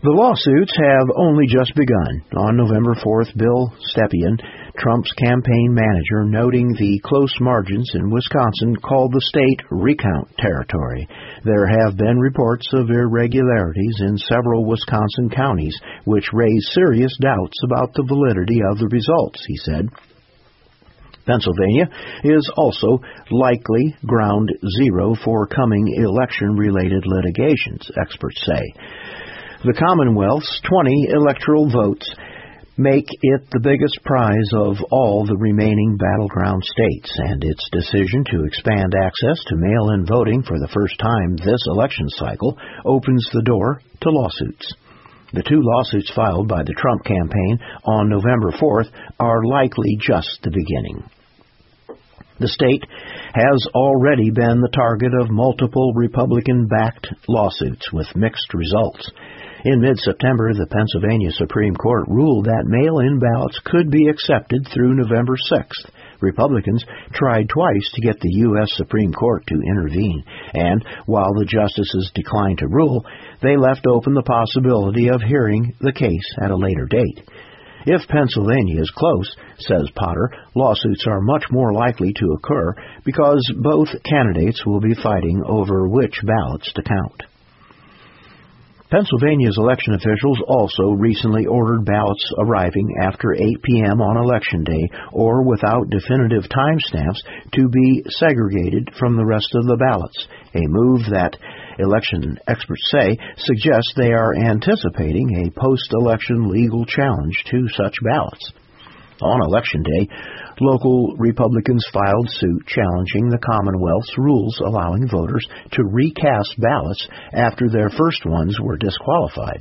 The lawsuits have only just begun. On November 4th, Bill Stepien, Trump's campaign manager, noting the close margins in Wisconsin, called the state recount territory. There have been reports of irregularities in several Wisconsin counties, which raise serious doubts about the validity of the results, he said. Pennsylvania is also likely ground zero for coming election-related litigations, experts say. The Commonwealth's 20 electoral votes make it the biggest prize of all the remaining battleground states, and its decision to expand access to mail-in voting for the first time this election cycle opens the door to lawsuits. The two lawsuits filed by the Trump campaign on November 4th are likely just the beginning. The state has already been the target of multiple Republican-backed lawsuits with mixed results. In mid-September, the Pennsylvania Supreme Court ruled that mail-in ballots could be accepted through November 6th. Republicans tried twice to get the U.S. Supreme Court to intervene, and while the justices declined to rule, they left open the possibility of hearing the case at a later date. If Pennsylvania is close, says Potter, lawsuits are much more likely to occur because both candidates will be fighting over which ballots to count. Pennsylvania's election officials also recently ordered ballots arriving after 8 p.m. on Election Day or without definitive timestamps to be segregated from the rest of the ballots, a move that, election experts say, suggests they are anticipating a post-election legal challenge to such ballots. On Election Day, local Republicans filed suit challenging the Commonwealth's rules allowing voters to recast ballots after their first ones were disqualified.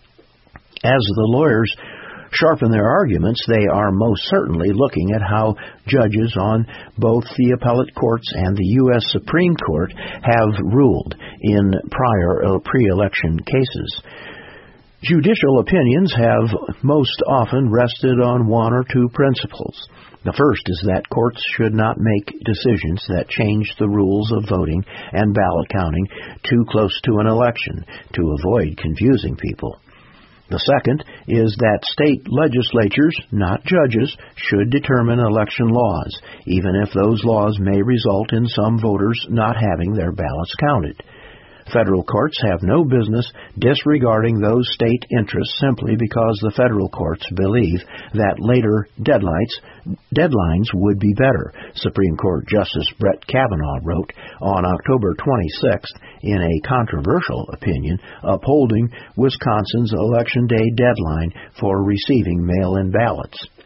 As the lawyers sharpen their arguments, they are most certainly looking at how judges on both the appellate courts and the U.S. Supreme Court have ruled in prior pre-election cases. Judicial opinions have most often rested on one or two principles. The first is that courts should not make decisions that change the rules of voting and ballot counting too close to an election to avoid confusing people. The second is that state legislatures, not judges, should determine election laws, even if those laws may result in some voters not having their ballots counted. Federal courts have no business disregarding those state interests simply because the federal courts believe that later deadlines would be better, Supreme Court Justice Brett Kavanaugh wrote on October 26th in a controversial opinion upholding Wisconsin's Election Day deadline for receiving mail-in ballots.